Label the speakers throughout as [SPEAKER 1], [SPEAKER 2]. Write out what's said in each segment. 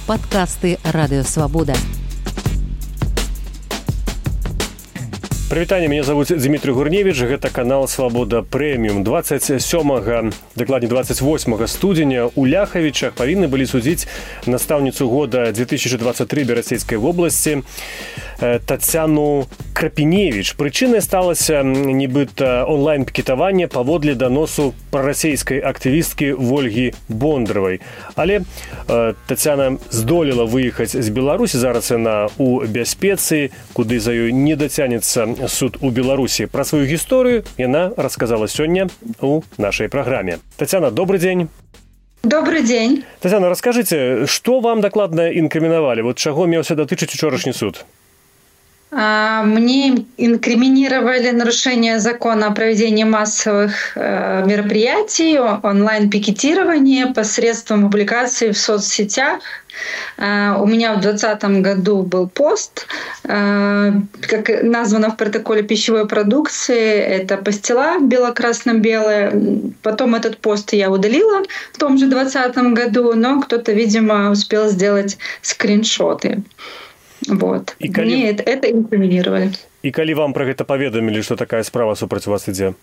[SPEAKER 1] Падкасты Радыё Свабода.
[SPEAKER 2] Прывітанне, мяне зовут Дмітрый Гурневіч, гэта канал Свабода Прэміум. 27-га, дакладней 28 студзеня у Ляхавічах павінны былі судзіць настаўніцу года 2023 Берасцейскай вобласці Тацяну Крапіневіч. Прычынай сталася нібыта онлайн-пікетаванне паводле даносу прарасейскай актывісткі Вольгі Бондаравай. Але Тацяна здолела выехаць з Беларусі, зараз яна ў бяспецы, куды за ёй не дацянецца суд у Беларусі. Пра сваю гісторыю яна расказала сёння у нашай праграме. Тацяна, добрый дзень.
[SPEAKER 3] Добрый день.
[SPEAKER 2] Тацяна, раскажыце, што вам дакладна інкрымінавалі? Вот чаго меўся датычыць учорашні суд?
[SPEAKER 3] Мне инкриминировали нарушение закона о проведении массовых мероприятий, онлайн-пикетирование посредством публикации в соцсетях. У меня в 2020 году был пост, как названо в протоколе пищевой продукции, это пастила бело-красно-белая. Потом этот пост я удалила в том же 2020 году, но кто-то, видимо, успел сделать скриншоты. Вот. Мне это инкриминировали.
[SPEAKER 2] И калі вам про гэта паведамілі, што такая справа супраць вас ідзе?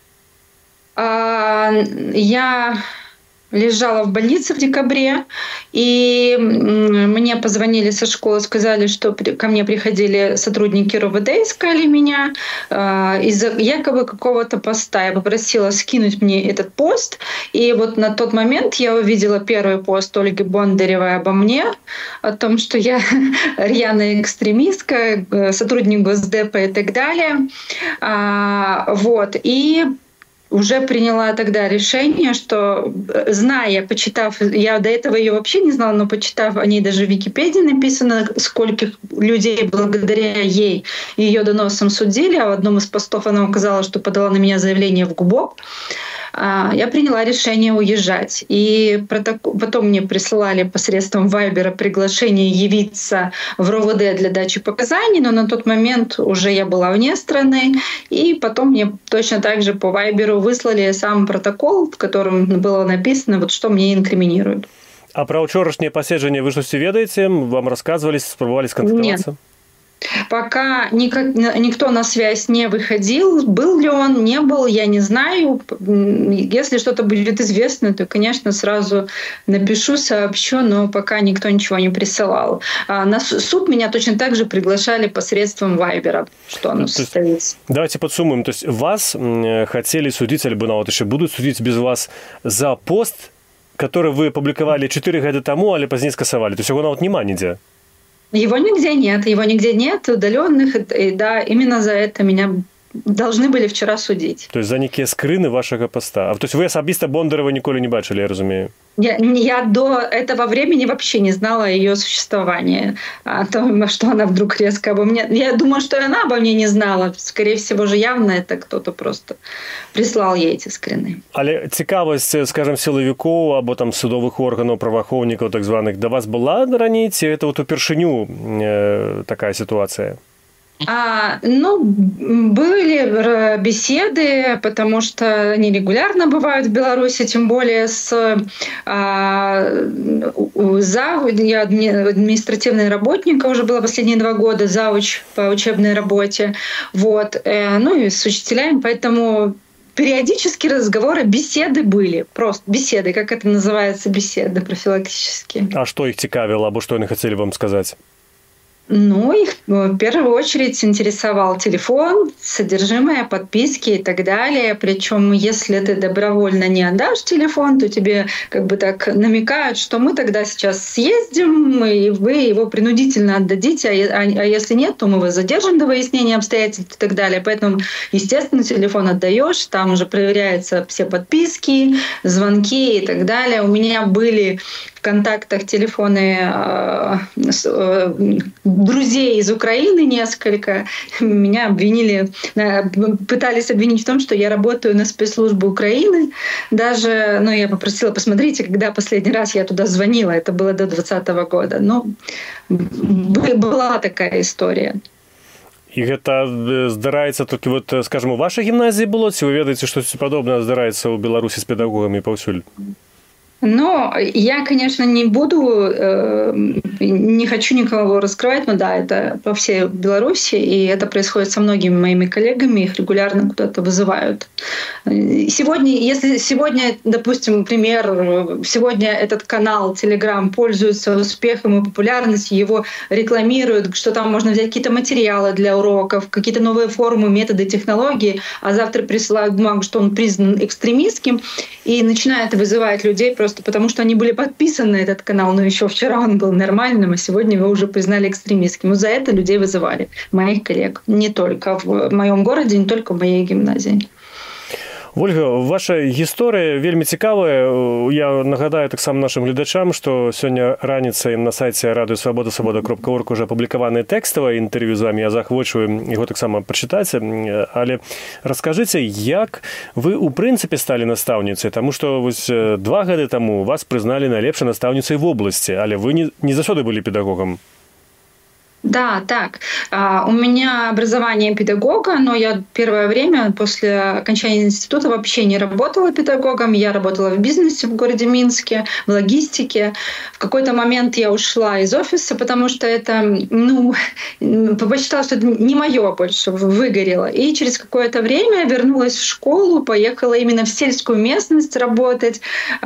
[SPEAKER 3] Я лежала в больнице в декабре, и мне позвонили со школы, сказали, что ко мне приходили сотрудники РОВД, искали меня из-за якобы какого-то поста. Я попросила скинуть мне этот пост, и вот на тот момент я увидела первый пост Ольги Бондаревой обо мне, о том, что я рьяная экстремистка, сотрудник Госдепа и так далее. Вот. И уже приняла тогда решение, что, зная, почитав, я до этого ее вообще не знала, но почитав о ней даже в Википедии написано, скольких людей благодаря ей и ее доносам судили, а в одном из постов она указала, что подала на меня заявление в ГУБОП, я приняла решение уезжать. И потом мне присылали посредством Вайбера приглашение явиться в РОВД для дачи показаний, но на тот момент уже я была вне страны, и потом мне точно так же по Вайберу выслали сам протокол, в котором было написано, вот что мне инкриминируют.
[SPEAKER 2] А про учорашнее паседжанне вы штосьці ведаеце? Вам рассказывали, спробовали сконтактироваться?
[SPEAKER 3] Нет. Пока никто на связь не выходил. Был ли он, не был, я не знаю. Если что-то будет известно, то, конечно, сразу напишу, сообщу, но пока никто ничего не присылал. На суд меня точно так же приглашали посредством Вайбера, что оно состоится.
[SPEAKER 2] Давайте подсумуем. То есть вас хотели судить, альбо нават еще будут судить без вас за пост, который вы опубликовали 4 года тому, але пазней скасовали. То есть его нават нема нигде.
[SPEAKER 3] Его нигде нет, удаленных, и да, именно за это меня должны были вчера судить.
[SPEAKER 2] То есть за некие скрыны вашего поста. То есть вы особисто Бондарова ніколи не бачили, я разумею?
[SPEAKER 3] Я до этого времени вообще не знала о ее существовании, о том, что она вдруг резко обо мне... Я думаю, что и она обо мне не знала. Скорее всего же, явно это кто-то просто прислал ей эти скрины.
[SPEAKER 2] Але цікавасць, скажем, силовиков або там судовых органов, правоохоўнікаў так званых, до вас была раней, ці это вот упершыню такая ситуация?
[SPEAKER 3] Были беседы, потому что они регулярно бывают в Беларуси, тем более я административный работник, уже было последние 2 года, завуч по учебной работе, вот, и с учителями, поэтому периодически разговоры, беседы были, просто беседы, как это называется, беседы профилактические.
[SPEAKER 2] А что их цікавило, або что они хотели вам сказать?
[SPEAKER 3] Их в первую очередь интересовал телефон, содержимое, подписки и так далее. Причем, если ты добровольно не отдашь телефон, то тебе как бы так намекают, что мы тогда сейчас съездим, и вы его принудительно отдадите, а если нет, то мы вас задержим до выяснения обстоятельств и так далее. Поэтому, естественно, телефон отдаешь, там уже проверяются все подписки, звонки и так далее. У меня были в контактах телефоны друзей из Украины несколько. Меня обвинили, пытались обвинить в том, что я работаю на спецслужбы Украины. Даже, я попросила, посмотрите, когда последний раз я туда звонила. Это было до 2020 года. Была такая история.
[SPEAKER 2] І гэта здараецца толькі, скажем, у вашай гімназіі было, ці вы ведаеце, што падобнае здараецца ў Беларусі з педагогамі паўсюль?
[SPEAKER 3] Но я, конечно, не хочу никого раскрывать, но да, это по всей Беларуси, и это происходит со многими моими коллегами, их регулярно куда-то вызывают. Если сегодня, допустим, пример, сегодня этот канал Telegram пользуется успехом и популярностью, его рекламируют, что там можно взять какие-то материалы для уроков, какие-то новые формы, методы, технологии, а завтра присылают бумагу, что он признан экстремистским, и начинает вызывать людей просто потому, что они были подписаны на этот канал, но еще вчера он был нормальным, а сегодня его уже признали экстремистским. За это людей вызывали, моих коллег. Не только в моем городе, не только в моей гимназии.
[SPEAKER 2] Ольга, ваша гісторыя вельмі цікавая. Я нагадаю таксама нашим гледачам, што сёння раніцай на сайце радыёсвабода свабода.орг уже апублікаванае тэкставае інтэрв'ю з вами. Я захвочваю яго таксама прачытаць. Але раскажыце, як вы ў прынцыпе сталі настаўніцай? Таму што вось 2 гады таму вас прызналі найлепшай настаўніцай в области, але вы не заўсёды былі педагогам.
[SPEAKER 3] Да, так. У меня образование педагога, но я первое время после окончания института вообще не работала педагогом. Я работала в бизнесе в городе Минске, в логистике. В какой-то момент я ушла из офиса, потому что это, посчитала, что это не моё больше, выгорело. И через какое-то время вернулась в школу, поехала именно в сельскую местность работать.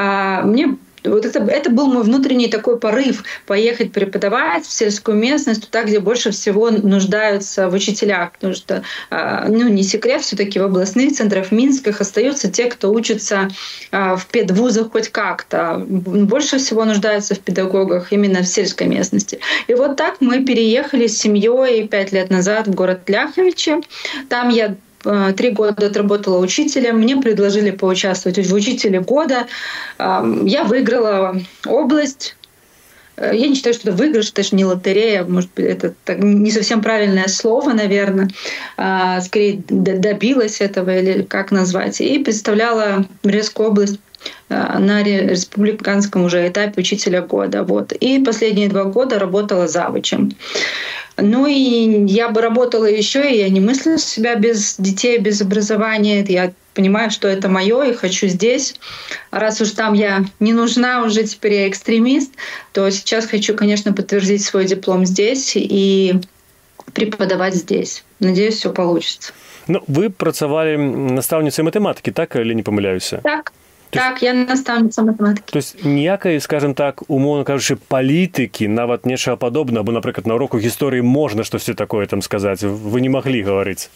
[SPEAKER 3] Вот это был мой внутренний такой порыв поехать преподавать в сельскую местность, туда, где больше всего нуждаются в учителях. Потому что, не секрет, все-таки в областных центрах, в Минсках остаются те, кто учится в педвузах хоть как-то. Больше всего нуждаются в педагогах именно в сельской местности. И вот так мы переехали с семьей 5 лет назад в город Ляховичи. Там я 3 года отработала учителем, мне предложили поучаствовать в «Учителе года». Я выиграла область. Я не считаю, что это выигрыш, это же не лотерея, может быть, это не совсем правильное слово, наверное. Скорее, добилась этого, или как назвать. И представляла Брестскую область на республиканском уже этапе «Учителя года». Вот. И последние 2 года работала завучем. Ну и я бы работала еще, и я не мыслю себя без детей, без образования. Я понимаю, что это моё, и хочу здесь. Раз уж там я не нужна, уже теперь я экстремист, то сейчас хочу, конечно, подтвердить свой диплом здесь и преподавать здесь. Надеюсь, все получится.
[SPEAKER 2] Вы працавалі настаўніцай матэматыкі, так, или не памыляюся?
[SPEAKER 3] Так, я наставница математики.
[SPEAKER 2] То есть ніякай, скажем так, умоўна кажучы, палітыкі, нават нечага падобнага, бо, напрыклад, на уроку гісторыі можна штосьці такое там сказаць, вы не маглі гаварыць?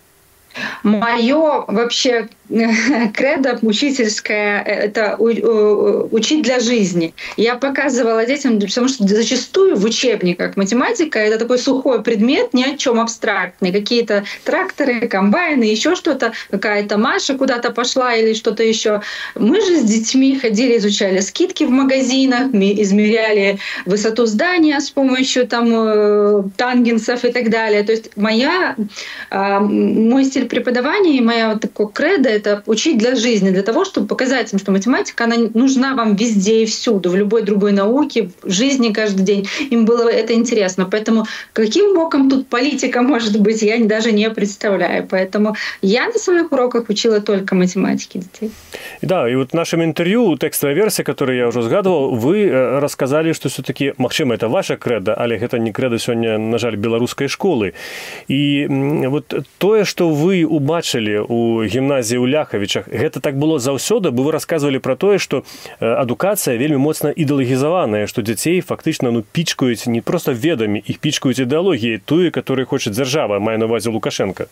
[SPEAKER 3] Моё вообще кредо учительское — это учить для жизни. Я показывала детям, потому что зачастую в учебниках математика — это такой сухой предмет, ни о чём абстрактный. Какие-то тракторы, комбайны, ещё что-то, какая-то Маша куда-то пошла или что-то ещё. Мы же с детьми ходили, изучали скидки в магазинах, мы измеряли высоту здания с помощью тангенсов и так далее. То есть мой стиль преподавания и моя такое кредо — это учить для жизни, для того, чтобы показать им, что математика, она нужна вам везде и всюду, в любой другой науке, в жизни каждый день. Им было это интересно. Поэтому каким боком тут политика может быть, я даже не представляю. Поэтому я на своих уроках учила только математике детей.
[SPEAKER 2] Да, и вот в нашем интервью, текстовая версия, которую я уже згадывал, вы рассказали, что все-таки, махчима, это ваша кредо, але это не кредо сегодня, на жаль, белорусской школы. И вот тое, что вы убачили у гімназіі ў Ляхавічах, гэта так было заўсёды, бо вы рассказывали про тое, что адукацыя вельмі моцна ідэалагізаваная, что дзяцей фактычна пічкаюць не просто ведамі, іх пічкаюць ідэалогіяй тую, которую хочет дзяржава, мае на увазе Лукашенко.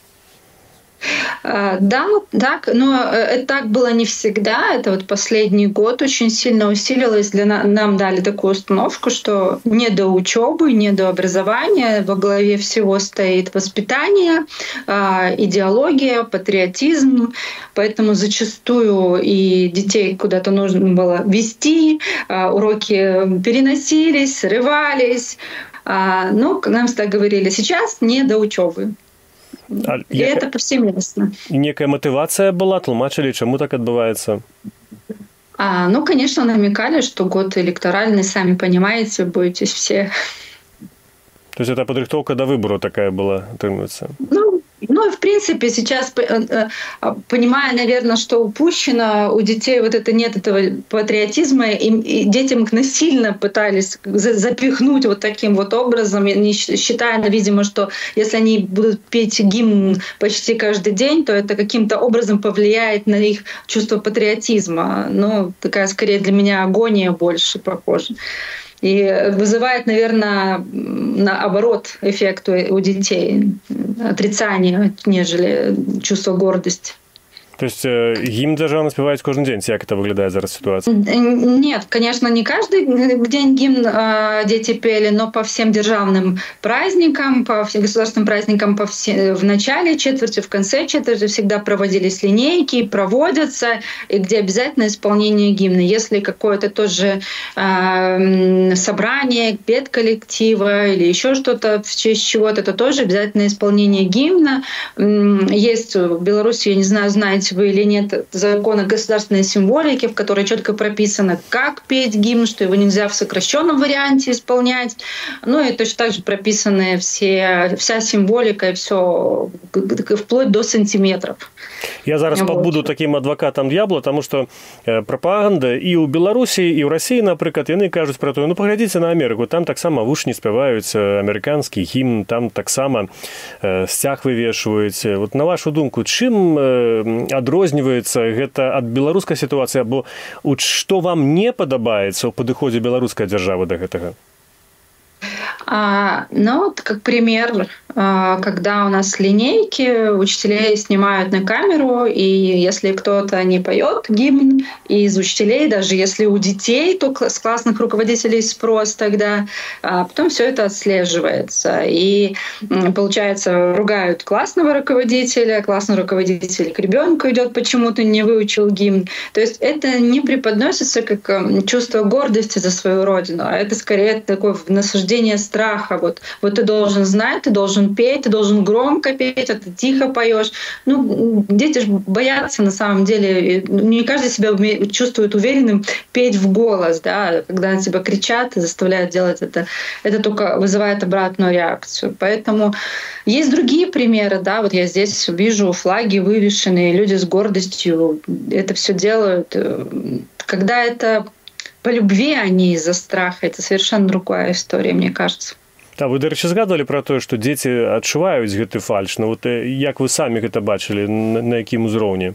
[SPEAKER 3] Да, так, но это так было не всегда. Это вот последний год очень сильно усилилось. Нам дали такую установку, что не до учебы, не до образования. Во главе всего стоит воспитание, идеология, патриотизм. Поэтому зачастую и детей куда-то нужно было вести, уроки переносились, срывались. Но нам всегда говорили, сейчас не до учебы. И это повсеместно.
[SPEAKER 2] Некая мотивация была, тлумачили, чему так отбывается?
[SPEAKER 3] Конечно, намекали, что год электоральный, сами понимаете, боитесь все.
[SPEAKER 2] То есть это подрихтовка до выбору такая была, требуется?
[SPEAKER 3] Ну и в принципе сейчас, понимая, наверное, что упущено у детей вот это нет этого патриотизма, и детям их насильно пытались запихнуть вот таким вот образом, не считая, видимо, что если они будут петь гимн почти каждый день, то это каким-то образом повлияет на их чувство патриотизма. Ну, такая скорее для меня агония больше похожа. И вызывает, наверное, наоборот эффект у детей, отрицание, нежели чувство гордости.
[SPEAKER 2] То есть гімн державный спевают каждый день, как это выглядит зараз ситуация?
[SPEAKER 3] Нет, конечно, не каждый день гимн дети пели, но по всем державным праздникам, по всем государственным праздникам в начале четверти, в конце четверти всегда проводились линейки, проводятся, и где обязательно исполнение гимна. Если какое-то тоже собрание, педколлектива или еще что-то в честь чего-то, то тоже обязательно исполнение гимна. Есть в Беларуси, я не знаю, знаете вы или нет, закон о государственной символике, в которой четко прописано, как петь гимн, что его нельзя в сокращенном варианте исполнять. Ну и точно так же прописаны вся символика и все вплоть до сантиметров.
[SPEAKER 2] Я зараз побуду таким адвокатом д'ябла, тому що пропаганда і у Білорусі, і у Росії, наприклад, вони кажуть про те, ну поглядіться на Америку, там так само вушні співають американський гімн, там так само сцяг вывешиваюць. Вот на вашу думку, чым адрозніваецца гэта ад беларускай сітуацыі, або што вам не падабаецца ў падыходзе беларускай дзяржавы да гэтага?
[SPEAKER 3] Ну, вот как пример, когда у нас линейки, учителей снимают на камеру, и если кто-то не поет гимн из учителей, даже если у детей, то с классных руководителей спрос тогда, потом все это отслеживается. И, получается, ругают классного руководителя, классный руководитель к ребенку идет, почему-то не выучил гимн. То есть это не преподносится как чувство гордости за свою родину, а это скорее такое насаждение страха. Вот ты должен знать, ты должен петь, ты должен громко петь, а ты тихо поешь. Ну, дети же боятся на самом деле. Не каждый себя чувствует уверенным петь в голос, да, когда на тебя кричат и заставляют делать это. Это только вызывает обратную реакцию. Поэтому есть другие примеры, да, вот я здесь вижу флаги вывешенные, люди с гордостью это все делают. Когда это по любви, а не из-за страха, это совершенно другая история, мне кажется.
[SPEAKER 2] А вы, дарэчы, згадвалі пра тое, што дзеці адчуваюць гэты фальш. Ну, вот, як вы самі гэта бачылі, на якім узроўні?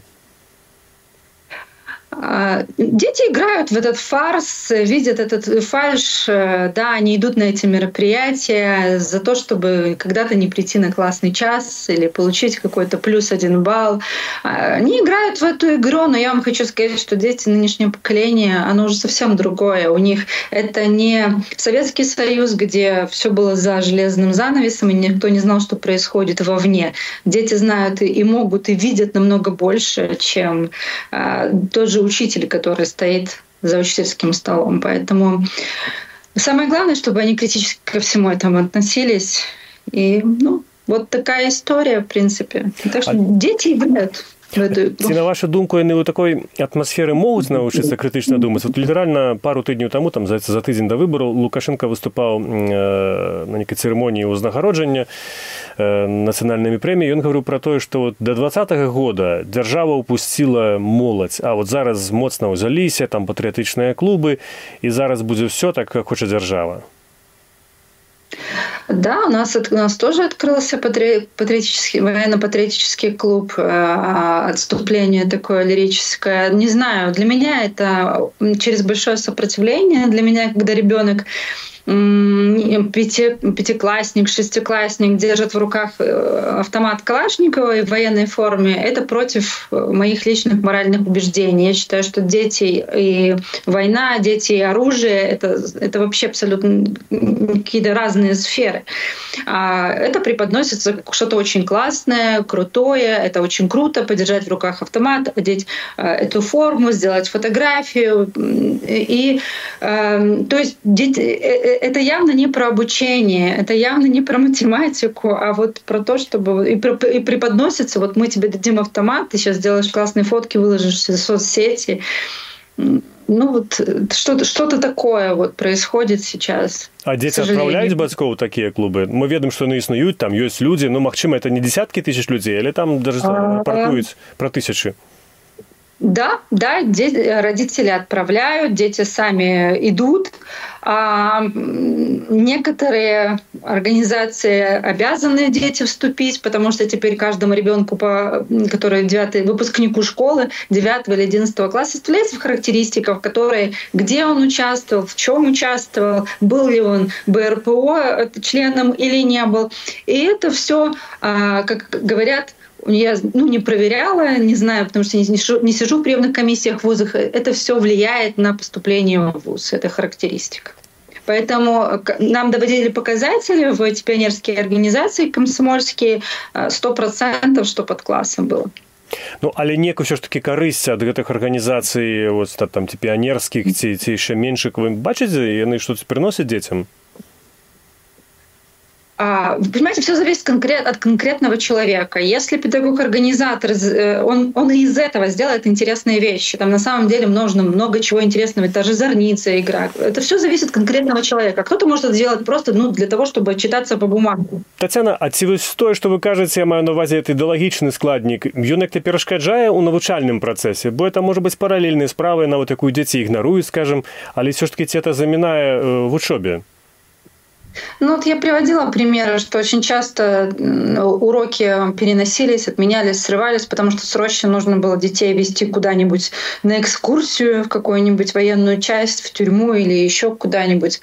[SPEAKER 3] Дети играют в этот фарс, видят этот фальш, да, они идут на эти мероприятия за то, чтобы когда-то не прийти на классный час или получить какой-то +1 балл. Они играют в эту игру, но я вам хочу сказать, что дети нынешнего поколения, оно уже совсем другое. У них это не Советский Союз, где все было за железным занавесом, и никто не знал, что происходит вовне. Дети знают и могут, и видят намного больше, чем тот же учитель, который стоит за учительским столом. Поэтому самое главное, чтобы они критически ко всему этому относились. И, ну, вот такая история, в принципе. Так что дети играют.
[SPEAKER 2] Ці, на вашу думку, яны ў такой атмасферы могуць навучыцца крытычна думаць? Вот літаральна пару тыдняў таму, там, за тыдзень да выбараў, Лукашенко выступаў на нейкай цырымоніі ўзнагароджання нацыянальнымі прэміямі. Ён гаварыў пра тое, што да 2020 года дзяржава ўпусціла моладзь, а вот зараз моцна ўзяліся, там патрыятычныя клубы, і зараз будзе ўсё так, як хоча дзяржава.
[SPEAKER 3] Да, у нас тоже открылся военно-патриотический клуб, отступление такое лирическое. Не знаю, для меня это через большое сопротивление. Для меня, когда ребенок пятиклассник, шестиклассник держит в руках автомат Калашникова в военной форме, это против моих личных моральных убеждений. Я считаю, что дети и война, дети и оружие — это вообще абсолютно какие-то разные сферы. Это преподносится как что-то очень классное, крутое, это очень круто подержать в руках автомат, одеть эту форму, сделать фотографию. И, то есть дети, это явно не про обучение, это явно не про математику, а вот про то, чтобы и преподносится, вот мы тебе дадим автомат, ты сейчас сделаешь классные фотки, выложишь в соцсети. ну вот что-то такое вот происходит сейчас.
[SPEAKER 2] А дети отправляюць бацькоў у такія клубы? Мы ведаем, што яны існуюць, там ёсць людзі, ну, магчыма, это не десяткі тысяч людзей, але там даже рапартуюць пра тысячы.
[SPEAKER 3] Да, родители отправляют, дети сами идут. А некоторые организации обязаны дети вступить, потому что теперь каждому ребенку, который выпускнику школы 9 или 11 класса, составляется в характеристиках, где он участвовал, в чем участвовал, был ли он БРПО членом или не был. И это все, как говорят, я не проверяла, не знаю, потому что не сижу в приемных комиссиях в вузах. Это все влияет на поступление в вуз, это характеристика. Поэтому нам доводили показатели в эти пионерские организации комсомольские 100%, что под классом было.
[SPEAKER 2] Ну, але некую все ж таки карысць ад гэтых арганізацый, вот, там, ці піянерскіх, ці яшчэ меншых, вы бачыце, яны што-то прыносяць дзецям?
[SPEAKER 3] Вы понимаете, все зависит от конкретного человека. Если педагог-организатор, он из этого сделает интересные вещи. Там на самом деле нужно много чего интересного. Та же зорница игра. Это все зависит от конкретного человека. Кто-то может это сделать просто для того, чтобы читаться по бумаге.
[SPEAKER 2] Тацяна, а ці вось тое, што вы кажаце, я маю на увазе гэты ідэалагічны складнік, ён як-то перашкаджае ў навучальным працэсе? Бо это можа быць паралельнай справай, нават якую дзеці ігнаруюць, скажем, але все ж таки ці это замінае в учобе?
[SPEAKER 3] Ну вот я приводила примеры, что очень часто уроки переносились, отменялись, срывались, потому что срочно нужно было детей везти куда-нибудь на экскурсию, в какую-нибудь военную часть, в тюрьму или еще куда-нибудь.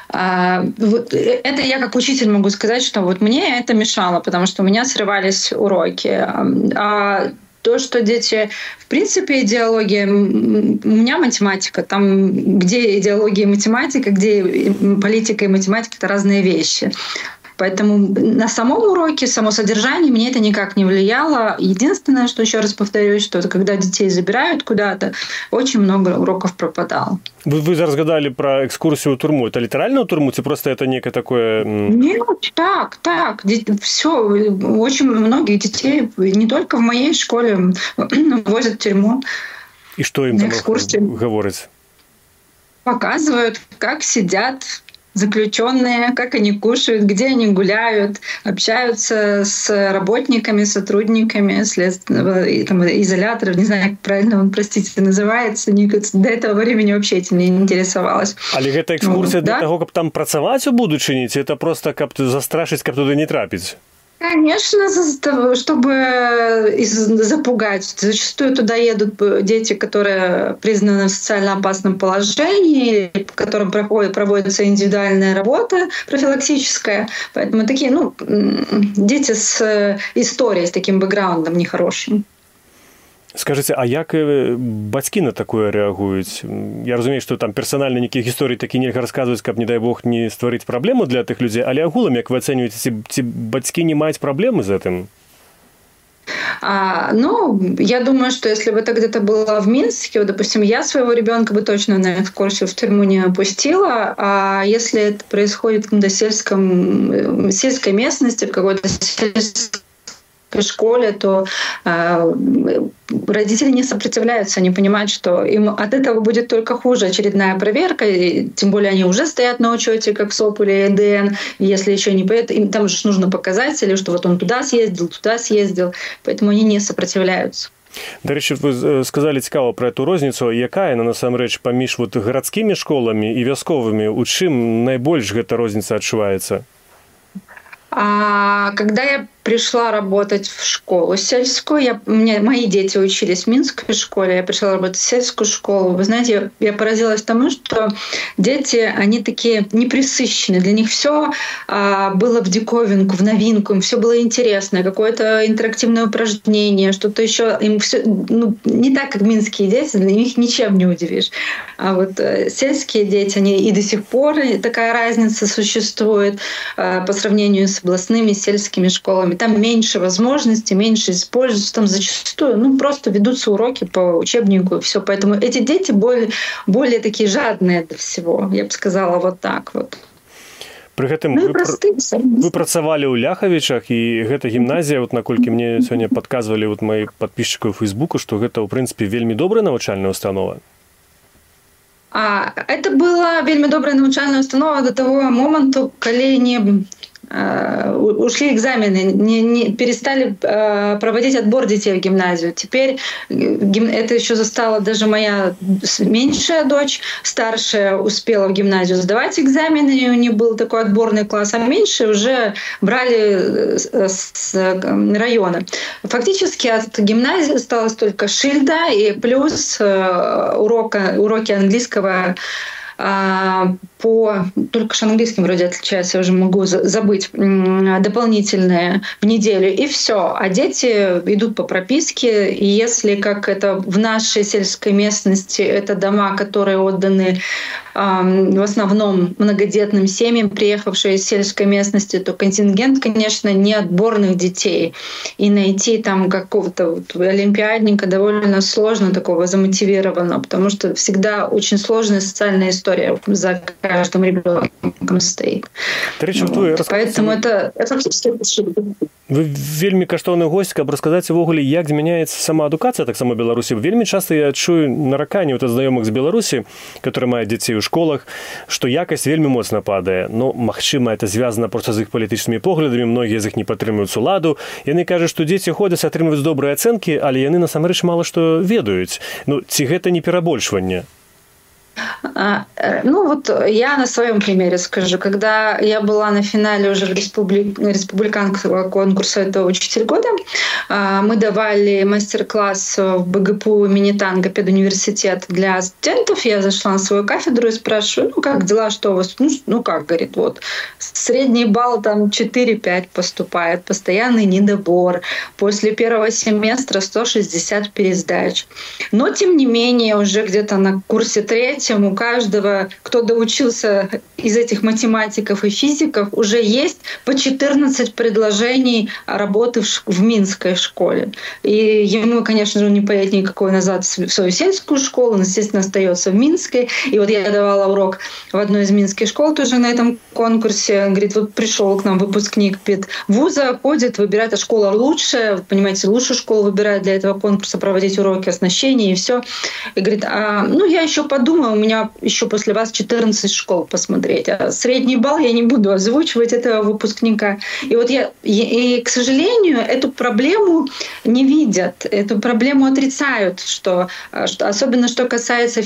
[SPEAKER 3] Вот это я как учитель могу сказать, что вот мне это мешало, потому что у меня срывались уроки. То, что дети, в принципе, идеология, у меня математика, там, где идеология и математика, где политика и математика, это разные вещи. Поэтому на самом уроке, само содержание, мне это никак не влияло. Единственное, что еще раз повторюсь, что когда детей забирают куда-то, очень много уроков пропадало.
[SPEAKER 2] Вы разгадали про экскурсию в турму. Это литерально в турму, или просто это некое такое...
[SPEAKER 3] Нет, так. Все. Очень многих детей, не только в моей школе, возят в тюрьму.
[SPEAKER 2] И что им там говорят?
[SPEAKER 3] Показывают, как сидят заключенные, как они кушают, где они гуляют, общаются с работниками, сотрудниками изоляторов, не знаю, как правильно он, простите, называется. До этого времени вообще этим не интересовалась.
[SPEAKER 2] Але гэта экскурсия для того, каб там працаваць у будучыні, ці это просто каб застрашыць, каб туды не трапіць?
[SPEAKER 3] Конечно, чтобы запугать. Зачастую туда едут дети, которые признаны в социально опасном положении, по которым проводится индивидуальная работа профилактическая. Поэтому такие, дети с историей, с таким бэкграундом нехорошим.
[SPEAKER 2] Скажите, а як бацькі на такое рэагуюць? Я разумею, што там персанальна нейкіх гісторый такі нельга расказваць, каб, не дай бог, не стварыць праблему для тых людзей, але агулам, як вы ацэньваеце, ці бацькі не маюць праблемы з гэтым?
[SPEAKER 3] Я думаю, что если бы это где-то было в Минске, допустим, я своего ребенка бы точно на экскурсию в тюрьму не опустила, а если это происходит в каком-то сельской местности, в какой-то школе, то родители не сопротивляются, они понимают, что им от этого будет только хуже. Очередная проверка, и тем более они уже стоят на учете, как СОП или ЭДН, если еще не поедут, им там же нужно показатели, что вот он туда съездил, поэтому они не сопротивляются.
[SPEAKER 2] До речі, ви сказали цікаво про эту розніцу, яка яна насамрэч паміж гарадскімі школамі і вясковымі, у чым найбольш гэта розніца адчуваецца?
[SPEAKER 3] Когда я пришла работать в школу сельскую, мои дети учились в Минской школе, я пришла работать в сельскую школу. Вы знаете, я поразилась тому, что дети, они такие непресыщенные. Для них все было в диковинку, в новинку, им все было интересно, какое-то интерактивное упражнение, что-то еще. Им все, не так, как минские дети, их ничем не удивишь. А вот сельские дети, они и до сих пор такая разница существует по сравнению с областными сельскими школами. Там меньше возможностей, меньше используются, там зачастую просто ведутся уроки по учебнику и все. Поэтому эти дети более такие жадные до всего, я бы сказала, вот так вот.
[SPEAKER 2] Пры гэтым вы працавалі ў Ляхавічах, і гэта гімназія, наколькі мне сёння падказвалі мои падписчыкі ў Фейсбуку, што гэта ў прынцыпе вельмі добрая навучальная установа.
[SPEAKER 3] Это была вельмі добрая навучальная установа до того моменту, калі не ушли экзамены, не перестали проводить отбор детей в гимназию. Теперь это еще застала даже моя меньшая дочь. Старшая успела в гимназию сдавать экзамены, и у нее был такой отборный класс, а меньшие уже брали с района. Фактически от гимназии осталась только шильда и плюс уроки английского только что английским вроде отличается, я уже могу забыть, дополнительные в неделю, и все. А дети идут по прописке, и если, как это в нашей сельской местности, это дома, которые отданы в основном многодетным семьям, приехавшие из сельской местности, то контингент, конечно, не отборных детей. И найти там какого-то олимпиадника довольно сложно, такого замотивированного, потому что всегда очень сложная социальная история за каждым ребенком стоит. Поэтому это фактически
[SPEAKER 2] Вы вельмі каштоўны госць, каб расказаць увогуле, як змяняецца сама адукацыя таксама Беларусі. Вельмі часта я чую нараканні ад знаёмых з Беларусі, которые маюць дзяцей у школах, што якасць вельмі моцна падае. Ну, магчыма, это звязана проста з іх палітычнымі поглядамі, многія з іх не падтрымліваюць уладу. Яны кажуць, што дзеці ходзяць, атрымліваюць добрыя ацэнкі, але яны насамрэч мала што ведаюць. Ну, ці гэта не перабольшванне?
[SPEAKER 3] Я на своем примере скажу. Когда я была на финале уже республиканского конкурса «Это учитель года», мы давали мастер-класс в БГПУ имени Танго, педуниверситет для студентов. Я зашла на свою кафедру и спрашиваю, как дела, что у вас? Говорит, средний балл там 4-5 поступает, постоянный недобор. После первого семестра 160 пересдач. Но, тем не менее, уже где-то на курсе 3 у каждого, кто доучился из этих математиков и физиков, уже есть по 14 предложений работы в Минской школе. И ему, конечно же, не поедет никакой назад в свою сельскую школу, он, естественно, остается в Минской. И вот я давала урок в одной из минских школ тоже на этом конкурсе. Он говорит, пришел к нам выпускник педвуза, ходит, выбирает, а школа лучшая, понимаете, лучшую школу выбирает для этого конкурса, проводить уроки оснащения и все. И говорит, я еще подумаю, у меня еще после вас 14 школ посмотреть. А средний балл я не буду озвучивать этого выпускника. И к сожалению, эту проблему не видят, эту проблему отрицают, что особенно что касается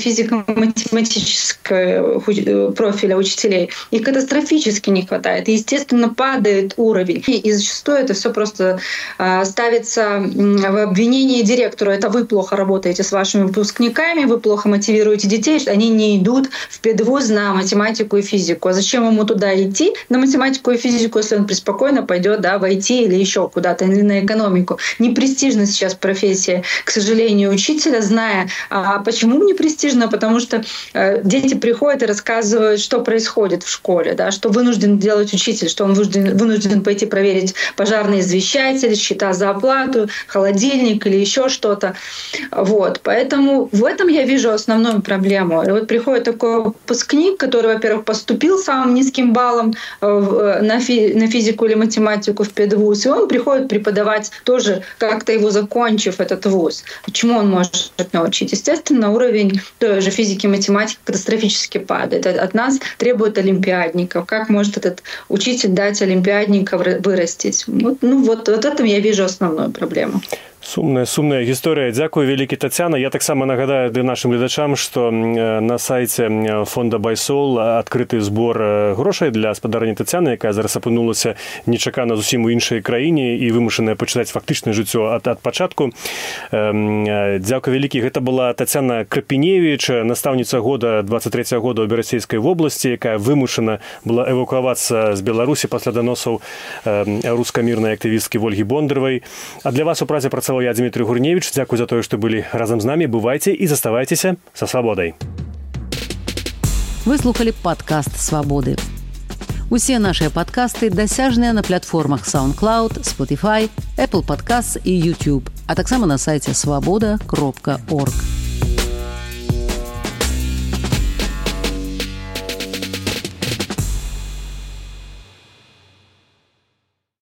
[SPEAKER 3] физико-математического профиля учителей. Их катастрофически не хватает. И, естественно, падает уровень. И зачастую это все просто ставится в обвинение директору. Это вы плохо работаете с вашими выпускниками, вы плохо мотивируете детей, что они не идут в педвуз на математику и физику. А зачем ему туда идти, на математику и физику, если он преспокойно пойдет в IT или еще куда-то, или на экономику? Непрестижна сейчас профессия, к сожалению, учителя, зная. А почему непрестижно? Потому что дети приходят и рассказывают, что происходит в школе, да, что вынужден делать учитель, что он вынужден пойти проверить пожарный извещатель, счета за оплату, холодильник или еще что-то. Поэтому в этом я вижу основную проблему. И приходит такой выпускник, который, во-первых, поступил самым низким баллом на физику или математику в педвуз, и он приходит преподавать тоже, как-то его закончив этот вуз. Почему он может научить? Естественно, уровень той же физики и математики катастрофически падает. От нас требуют олимпиадников. Как может этот учитель дать олимпиадников вырастить? Вот этом я вижу основную проблему.
[SPEAKER 2] Сумная гісторыя. Дзякую вялікі, Тацяна. Я таксама нагадаю нашым гледачам, што на сайце фонда Байсол адкрыты збор грошай для спадарні Тацяны, якая зараз апынулася нечакана зусім у іншай краіне і вымушаная пачынаць фактычнае жыццё ад пачатку. Дзякую вялікі. Гэта была Тацяна Крапіневіч, настаўніца года 23 года ў Берасцейскай вобласці, якая вымушана была эвакуавацца з Беларусі пасля даносаў рускамірнай актывісткі Вольгі Бондаравай. А для вас у празе працаваў я, Дмитрий Гурневич. Дзякуй за тое, што былі разам з намі. Бывайце і заставайцеся са свабодай.
[SPEAKER 1] Вы слухали падкаст «Свабоды». Усе нашыя падкасты дасяжныя на платформах SoundCloud, Spotify, Apple Podcasts і YouTube, а таксама на сайце swaboda.org.